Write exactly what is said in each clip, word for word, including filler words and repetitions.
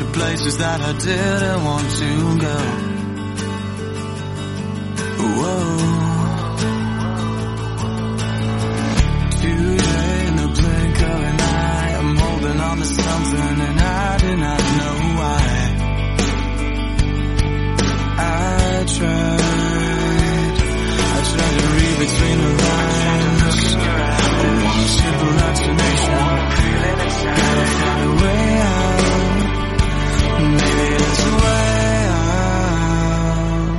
places that I didn't want to go. Whoa. Today in the blink of an eye, I'm holding on to something and I do not know why. I tried, I tried to read between the lines. I want a simple explanation. Gotta find a way out. Maybe there's a way out.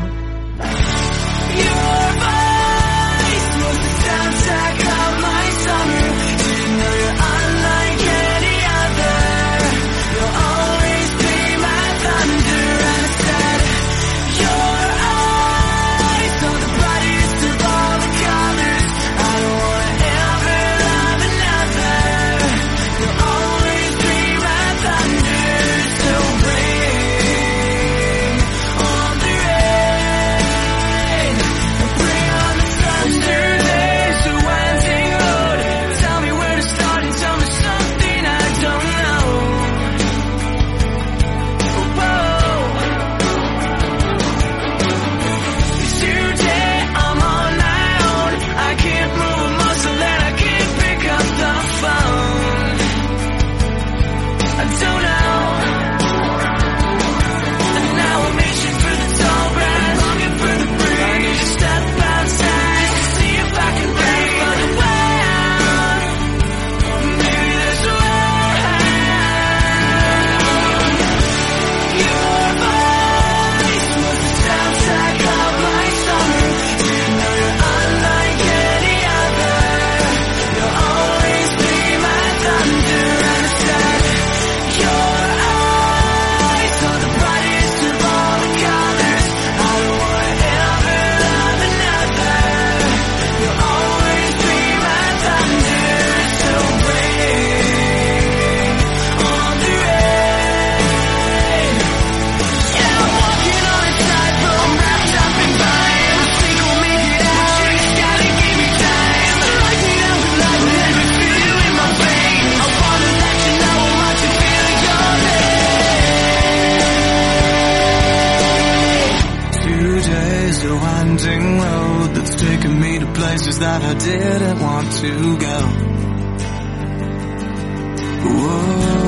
Your voice was the soundtrack of my summer. Didn't know you're unlike any other. You'll always be my thunder. And I said, your eyes are the brightest of all the colors. I don't wanna ever love another. You'll always be my thunder. So bring on the rain, bring on the thunder. There's a winding road. Tell me where to start and tell me something I don't know. Whoa. Today I'm on my own. I can't move a muscle and I can't pick up the phone. I don't know. And now I'm reaching for the tall grass, longing for the breeze. I need to step outside to see if I can break on the way out. Maybe there's a way out. Your voice was the soundtrack of my summer. Didn't know you're unlike any other. You'll always be my thunder. And I said, your eyes are the brightest of all the colors. I don't wanna ever love another. You'll always be my thunder. So bring on the rain. Yeah, I'm walking on a tightrope, wrapped up in vine. I think we'll make it out. You just gotta give me time. The lightning up and light, let me feel you in my veins. I wanna let you know how much I feel your name. Today's a winding road that's taken me to places that I didn't want to go. Whoa.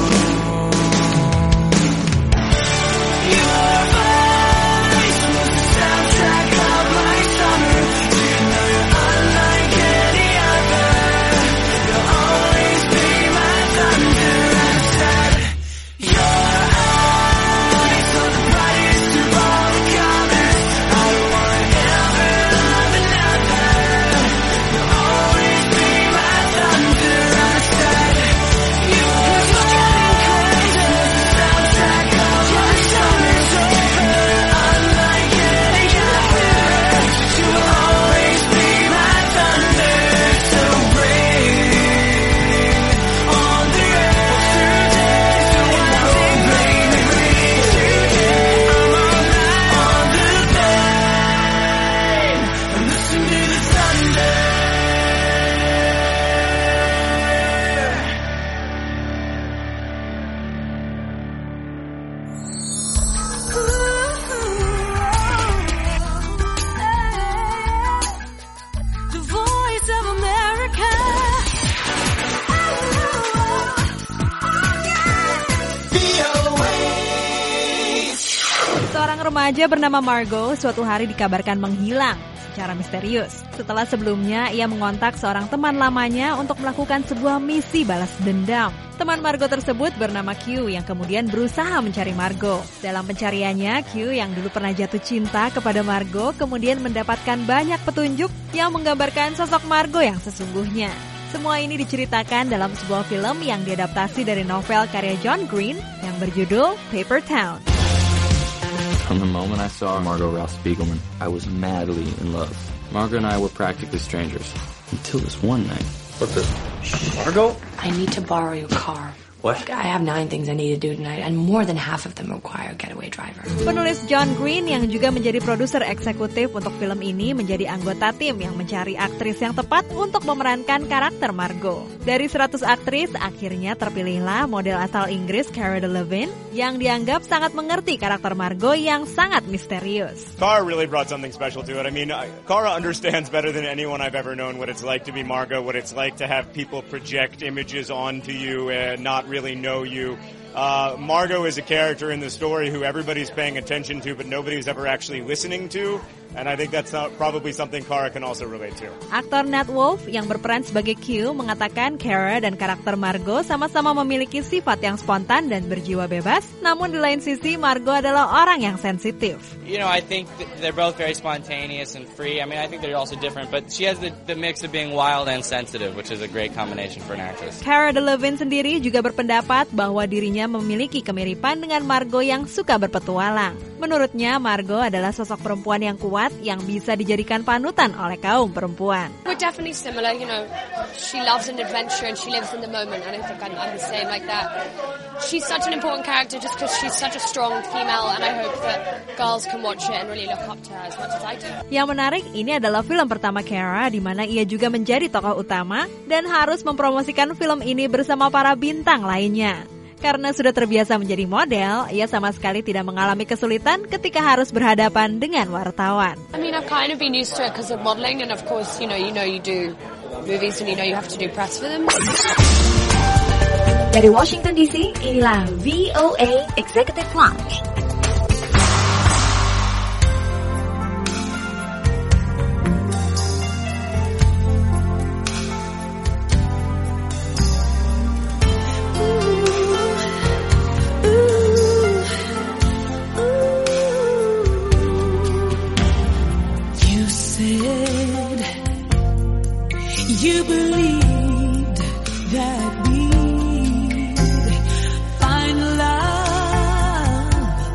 Your voice was the soundtrack of my summer. Didn't know you're unlike any other. You'll always be my thunder. And I said, your eyes are the brightest of all the colors. I don't wanna ever love another. You'll always be my thunder. And I said, your voice was the soundtrack of my summer. Unlike any other, you'll always be my thunder. So bring on the rain. So bring, bring, bring. Today I'm on the plane. And listen to the thunder. The voice of America. Seorang remaja bernama Margot suatu hari dikabarkan menghilang secara misterius. Setelah sebelumnya ia mengontak seorang teman lamanya untuk melakukan sebuah misi balas dendam. Teman Margot tersebut bernama Q yang kemudian berusaha mencari Margot. Dalam pencariannya, Q yang dulu pernah jatuh cinta kepada Margot kemudian mendapatkan banyak petunjuk yang menggambarkan sosok Margot yang sesungguhnya. Semua ini diceritakan dalam sebuah film yang diadaptasi dari novel karya John Green yang berjudul Paper Town. From the moment I saw Margot Ralph Spiegelman, I was madly in love. Margot and I were practically strangers until this one night. What the? Margot? I need to borrow your car. What? I have nine things I need to do tonight, and more than half of them require a getaway driver. Penulis John Green yang juga menjadi produser eksekutif untuk film ini menjadi anggota tim yang mencari aktris yang tepat untuk memerankan karakter Margot. Dari seratus aktris, akhirnya terpilihlah model asal Inggris Cara Delevingne yang dianggap sangat mengerti karakter Margot yang sangat misterius. Cara really brought something special to it. I mean, Cara understands better than anyone I've ever known what it's like to be Margot, what it's like to have people project images onto you and not really know you. Uh, Margot is a character in the story who everybody's paying attention to, but nobody's ever actually listening to. And I think that's not probably something Cara can also relate to. Aktor Nat Wolff yang berperan sebagai Q mengatakan Cara dan karakter Margot sama-sama memiliki sifat yang spontan dan berjiwa bebas. Namun di lain sisi, Margot adalah orang yang sensitif. You know, I think they're both very spontaneous and free. I mean, I think they're also different, but she has the, the mix of being wild and sensitive, which is a great combination for an actress. Cara Delevingne sendiri juga berpendapat bahwa dirinya memiliki kemiripan dengan Margot yang suka berpetualang. Menurutnya, Margot adalah sosok perempuan yang kuat yang bisa dijadikan panutan oleh kaum perempuan. We're definitely similar, you know. She loves an adventure and she lives in the moment. I don't think I'm, I'm the same like that. She's such an important character just because she's such a strong female, and I hope that girls can watch it and really look up to her as much as I do. Yang menarik, ini adalah film pertama Cara di mana ia juga menjadi tokoh utama dan harus mempromosikan film ini bersama para bintang lainnya. Karena sudah terbiasa menjadi model, ia sama sekali tidak mengalami kesulitan ketika harus berhadapan dengan wartawan. I mean, I've kind of been used to it because of modeling, and of course, you know, you know you do movies and you know you have to do press for them. Dari Washington D C, inilah V O A Executive Lounge. You believed that we'd find love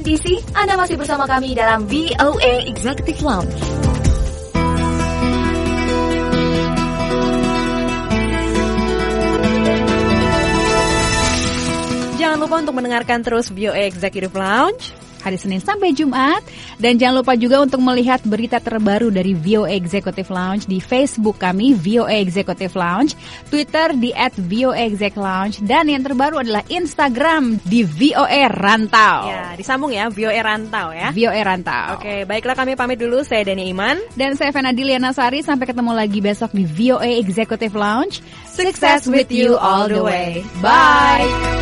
T C, Anda masih bersama kami dalam V O A Executive Lounge. Jangan lupa untuk mendengarkan terus V O A Executive Lounge hari Senin sampai Jumat. Dan jangan lupa juga untuk melihat berita terbaru dari V O A Executive Lounge di Facebook kami, V O A Executive Lounge, Twitter di at V O A Exec Lounge, dan yang terbaru adalah Instagram di V O A Rantau. Ya, disambung ya, V O A Rantau ya. V O A Rantau. Oke, baiklah kami pamit dulu. Saya Dani Iman. Dan saya Fena Diliana Sari. Sampai ketemu lagi besok di V O A Executive Lounge. Success with you all the way. Bye!